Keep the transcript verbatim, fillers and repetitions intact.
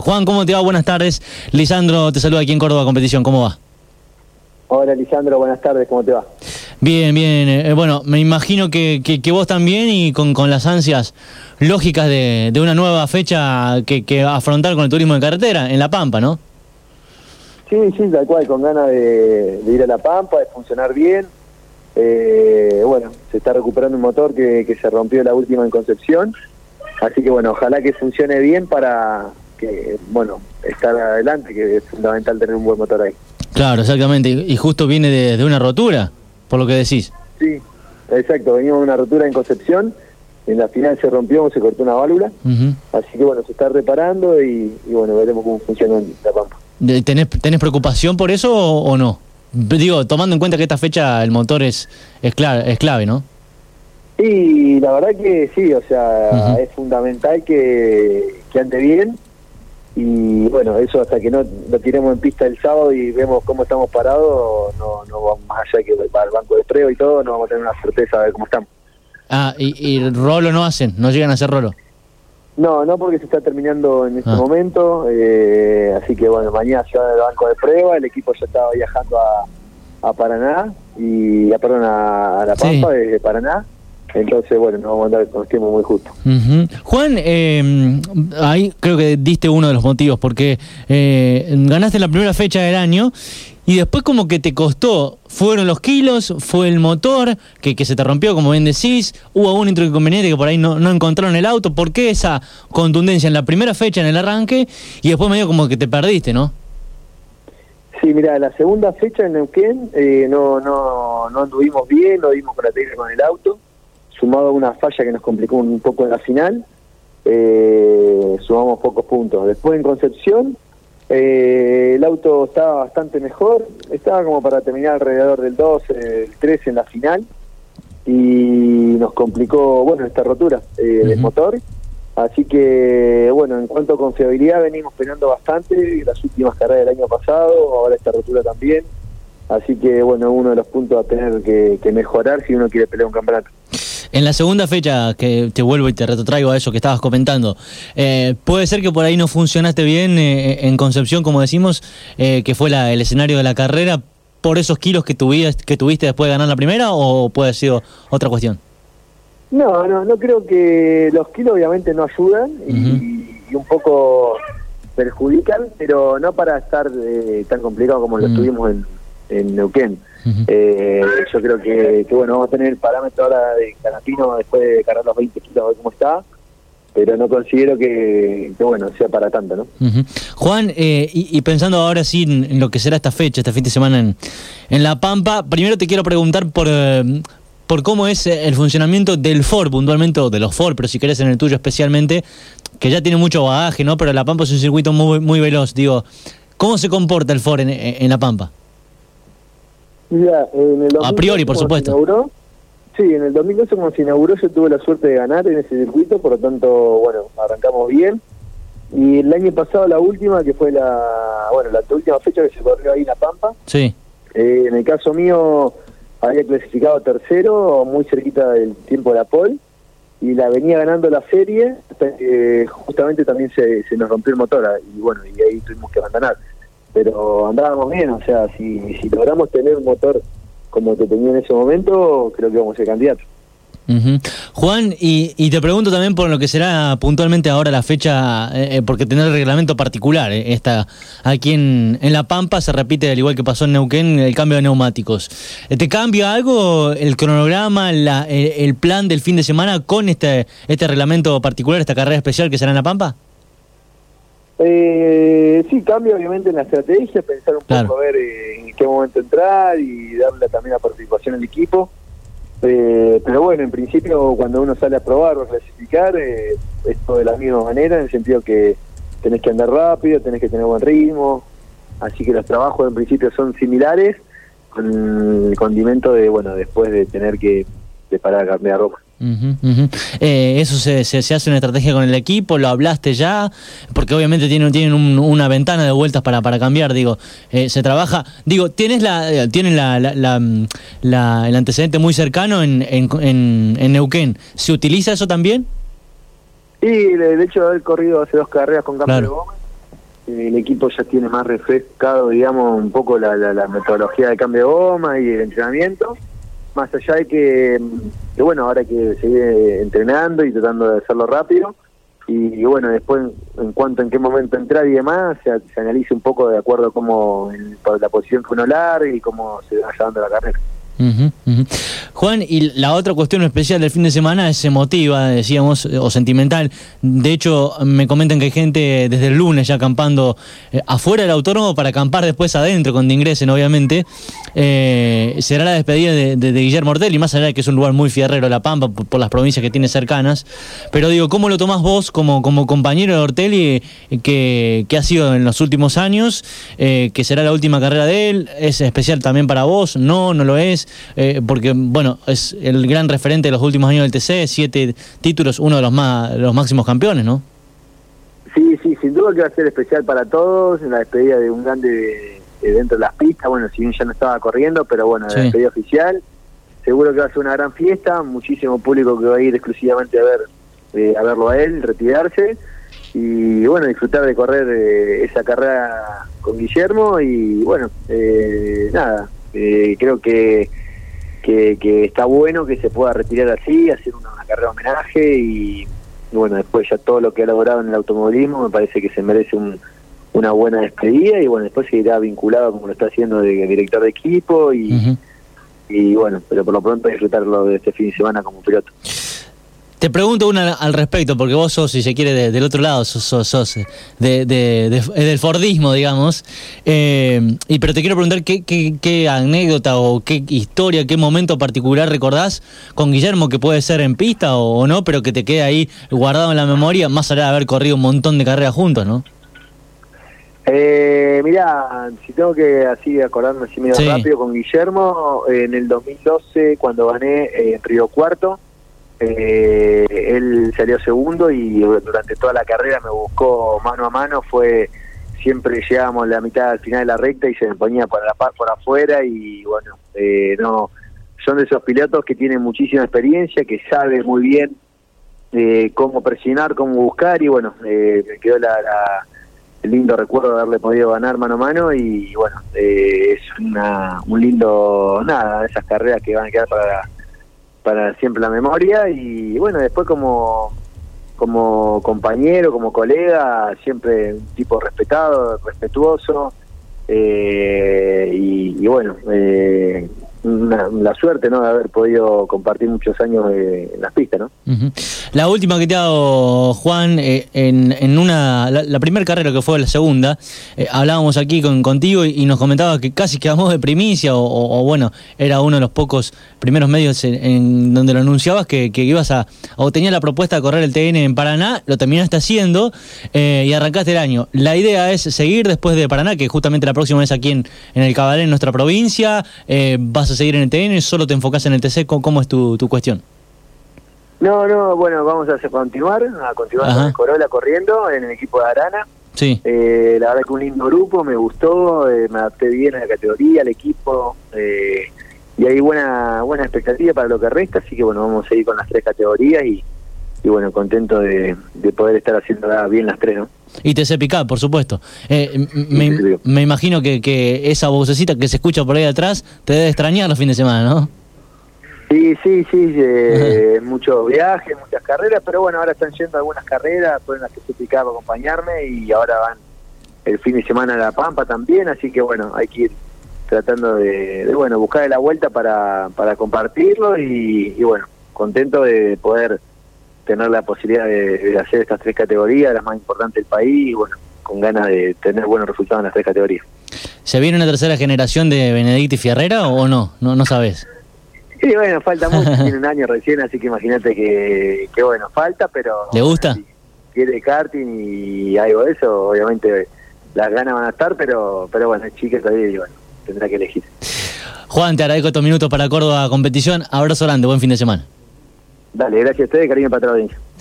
Juan, ¿cómo te va? Buenas tardes. Lisandro te saluda aquí en Córdoba Competición. ¿Cómo va? Hola, Lisandro. Buenas tardes. ¿Cómo te va? Bien, bien. Eh, bueno, me imagino que, que, que vos también y con, con las ansias lógicas de, de una nueva fecha que, que afrontar con el turismo de carretera en La Pampa, ¿no? Sí, sí, tal cual. Con ganas de, de ir a La Pampa, de funcionar bien. Eh, bueno, se está recuperando un motor que, que se rompió la última en Concepción. Así que, bueno, ojalá que funcione bien para que, bueno, estar adelante, que es fundamental tener un buen motor ahí. Claro, exactamente. Y justo viene de, de una rotura, por lo que decís. Sí, exacto. Venimos de una rotura en Concepción. En la final se rompió, se cortó una válvula. Uh-huh. Así que, bueno, se está reparando y, y bueno, veremos cómo funciona en La Pampa. ¿Tenés, tenés preocupación por eso o, o no? Digo, tomando en cuenta que esta fecha el motor es, es, clave, es clave, ¿no? Y la verdad que sí, o sea, uh-huh. es fundamental que, que ande bien. Y bueno, eso hasta que no lo tiremos en pista el sábado y vemos cómo estamos parados, no, no vamos más allá que va al banco de prueba y todo, no vamos a tener una certeza de ver cómo estamos. Ah, y, y rolo no hacen, no llegan a hacer rolo. No, no, porque se está terminando en este ah. momento, eh, así que bueno, mañana se va al banco de prueba, el equipo ya estaba viajando a, a Paraná, y a, perdón, a, a La Pampa, sí. desde Paraná. Entonces, bueno, nos vamos a andar con el tiempo muy justo. Uh-huh. Juan, eh, ahí creo que diste uno de los motivos, porque eh, ganaste la primera fecha del año y después como que te costó, fueron los kilos, fue el motor, que, que se te rompió, como bien decís, hubo un inconveniente que por ahí no, no encontraron el auto. ¿Por qué esa contundencia en la primera fecha, en el arranque, y después medio como que te perdiste, no? Sí, mira, la segunda fecha en Neuquén eh, no, no, no anduvimos bien, no dimos con la tecla con el auto, sumado a una falla que nos complicó un poco en la final, eh, sumamos pocos puntos. Después en Concepción, eh, el auto estaba bastante mejor, estaba como para terminar alrededor del doce, el trece en la final, y nos complicó, bueno, esta rotura eh, uh-huh. del motor. Así que, bueno, en cuanto a confiabilidad venimos peleando bastante, las últimas carreras del año pasado, ahora esta rotura también. Así que, bueno, uno de los puntos a tener que, que mejorar si uno quiere pelear un campeonato. En la segunda fecha, que te vuelvo y te retrotraigo a eso que estabas comentando, eh, puede ser que por ahí no funcionaste bien eh, en Concepción, como decimos, eh, que fue la, el escenario de la carrera, por esos kilos que, tuviste, que tuviste después de ganar la primera, o puede haber sido otra cuestión. No, no, no creo que los kilos obviamente no ayudan y, uh-huh. y un poco perjudican, pero no para estar eh, tan complicado como uh-huh. lo estuvimos en, en Neuquén. Uh-huh. Eh, yo creo que, que, bueno, vamos a tener el parámetro ahora de Canapino después de cargar los veinte kilos, a ver cómo está, pero no considero que, que bueno, sea para tanto, ¿no? Uh-huh. Juan, eh, y, y pensando ahora sí en, en lo que será esta fecha, este fin de semana en, en La Pampa, primero te quiero preguntar por... Eh, por cómo es el funcionamiento del Ford, puntualmente, o de los Ford, pero si querés en el tuyo especialmente, que ya tiene mucho bagaje, ¿no? Pero La Pampa es un circuito muy muy veloz, digo, ¿cómo se comporta el Ford en, en La Pampa? Mira, en el a priori, por supuesto. Inauguró, sí, en el dos mil doce cuando se inauguró yo tuve la suerte de ganar en ese circuito, por lo tanto, bueno, arrancamos bien. Y el año pasado la última, que fue la, bueno, la última fecha que se corrió ahí en La Pampa. Sí. Eh, en el caso mío... había clasificado tercero, muy cerquita del tiempo de la pole, y la venía ganando la serie, hasta que justamente también se, se nos rompió el motor, y bueno, y ahí tuvimos que abandonar. Pero andábamos bien, o sea, si, si logramos tener un motor como que tenía en ese momento, creo que vamos a ser candidatos. Uh-huh. Juan, y, y te pregunto también por lo que será puntualmente ahora la fecha, eh, porque tener el reglamento particular, eh, esta, aquí en, en La Pampa se repite al igual que pasó en Neuquén, el cambio de neumáticos. ¿Te cambia algo el cronograma, la, el, el plan del fin de semana con este, este reglamento particular, esta carrera especial que será en La Pampa? Eh, sí, cambia obviamente en la estrategia, pensar un claro. poco a ver eh, en qué momento entrar y darle también la participación al equipo. Eh, pero bueno, en principio cuando uno sale a probar o a clasificar, eh, es todo de la misma manera, en el sentido que tenés que andar rápido, tenés que tener buen ritmo, así que los trabajos en principio son similares, con el condimento de, bueno, después de tener que de parar a cambiar ropa. Uh-huh, uh-huh. Eh, eso se, se, se hace una estrategia con el equipo, lo hablaste ya, porque obviamente tienen, tienen un, una ventana de vueltas para, para cambiar, digo, eh, se trabaja, digo, tienes la, tienen la, la, la, la el antecedente muy cercano en, en, en, en Neuquén, ¿se utiliza eso también? Sí, de hecho haber corrido hace dos carreras con cambio claro. de goma, el equipo ya tiene más refrescado, digamos, un poco la, la, la metodología de cambio de goma y el entrenamiento, más allá de que, que bueno, ahora hay que seguir entrenando y tratando de hacerlo rápido, y, y bueno, después en cuanto en qué momento entrar y demás, se, se analice un poco de acuerdo a cómo el, la posición que uno largue y cómo se vaya dando la carrera. Uh-huh, uh-huh. Juan, y la otra cuestión especial del fin de semana es emotiva, decíamos, o sentimental. De hecho, me comentan que hay gente desde el lunes ya acampando eh, afuera del autódromo para acampar después adentro, cuando ingresen, obviamente. Eh, será la despedida de, de, de Guillermo Ortelli, más allá de que es un lugar muy fierrero, La Pampa, por, por las provincias que tiene cercanas. Pero digo, ¿cómo lo tomás vos como, como compañero de Ortelli, eh, que, que ha sido en los últimos años, eh, que será la última carrera de él? ¿Es especial también para vos? No, no lo es. Eh, porque, bueno, es el gran referente de los últimos años del T C, siete títulos, uno de los más los máximos campeones, ¿no? Sí, sí, sin duda que va a ser especial para todos, en la despedida de un grande de, de dentro de las pistas, bueno, si bien ya no estaba corriendo, pero bueno, la sí. despedida oficial, seguro que va a ser una gran fiesta, muchísimo público que va a ir exclusivamente a ver eh, a verlo a él, retirarse, y bueno, disfrutar de correr eh, esa carrera con Guillermo, y bueno, eh, nada, eh, creo que Que, que está bueno que se pueda retirar así, hacer una, una carrera de homenaje y, y bueno, después ya todo lo que ha logrado en el automovilismo me parece que se merece un, una buena despedida y bueno, después seguirá vinculado como lo está haciendo de, de director de equipo y, uh-huh. y bueno, pero por lo pronto disfrutarlo de este fin de semana como piloto. Te pregunto una al respecto, porque vos sos, si se quiere, de, del otro lado, sos, sos, sos de, de, de, del Fordismo, digamos. Eh, y pero te quiero preguntar qué, qué, qué anécdota o qué historia, qué momento particular recordás con Guillermo, que puede ser en pista o, o no, pero que te quede ahí guardado en la memoria, más allá de haber corrido un montón de carreras juntos, ¿no? Eh, mirá, si tengo que así acordarme así medio sí. rápido con Guillermo, eh, en el dos mil doce, cuando gané eh, en Río Cuarto, Eh, él salió segundo y durante toda la carrera me buscó mano a mano, fue siempre llegábamos a la mitad al final de la recta y se me ponía por la par por afuera y bueno, eh, no son de esos pilotos que tienen muchísima experiencia, que sabe muy bien eh, cómo presionar, cómo buscar y bueno, eh, me quedó la, la, el lindo recuerdo de haberle podido ganar mano a mano y bueno, eh, es una, un lindo, nada, esas carreras que van a quedar para para siempre la memoria y bueno, después como como compañero, como colega, siempre un tipo respetado, respetuoso eh, y, y bueno, eh, una, la suerte, ¿no?, de haber podido compartir muchos años eh, en las pistas, ¿no? Uh-huh. La última que te hago, Juan, eh, en, en una la, la primera carrera que fue la segunda, eh, hablábamos aquí con contigo y, y nos comentabas que casi quedamos de primicia o, o, o bueno, era uno de los pocos primeros medios en, en donde lo anunciabas que, que ibas a, o tenías la propuesta de correr el T N en Paraná, lo terminaste haciendo eh, y arrancaste el año. La idea es seguir después de Paraná, que justamente la próxima es aquí en, en el Cabaret, en nuestra provincia, eh, vas a seguir en el T N, solo te enfocás en el T C, ¿cómo, cómo es tu, tu cuestión? No, no, bueno, vamos a hacer continuar, a continuar Ajá. con el Corolla corriendo en el equipo de Arana. Sí. Eh, la verdad que un lindo grupo, me gustó, eh, me adapté bien a la categoría, al equipo, eh, y hay buena buena expectativa para lo que resta, así que bueno, vamos a seguir con las tres categorías y, y bueno, contento de, de poder estar haciendo bien las tres, ¿no? Y T C Pickup, por supuesto. Eh, me, me imagino que, que esa vocecita que se escucha por ahí atrás te debe extrañar los fines de semana, ¿no? Sí, sí, sí, eh, muchos viajes, muchas carreras, pero bueno, ahora están yendo algunas carreras, fueron las que se picaban para acompañarme y ahora van el fin de semana a La Pampa también, así que bueno, hay que ir tratando de, de bueno, buscar la vuelta para, para compartirlo y, y bueno, contento de poder tener la posibilidad de, de hacer estas tres categorías, las más importantes del país y bueno, con ganas de tener buenos resultados en las tres categorías. ¿Se viene una tercera generación de Benedetti Fierrera o no? No, no sabes. Sí, bueno, falta mucho, tiene un año recién, así que imagínate que, que bueno, falta, pero... ¿Le gusta? Si quiere karting y algo de eso, obviamente las ganas van a estar, pero pero bueno, es chica todavía y bueno, tendrá que elegir. Juan, te agradezco estos minutos para Córdoba Competición, abrazo grande, buen fin de semana. Dale, gracias a ustedes, cariño para toda la audiencia.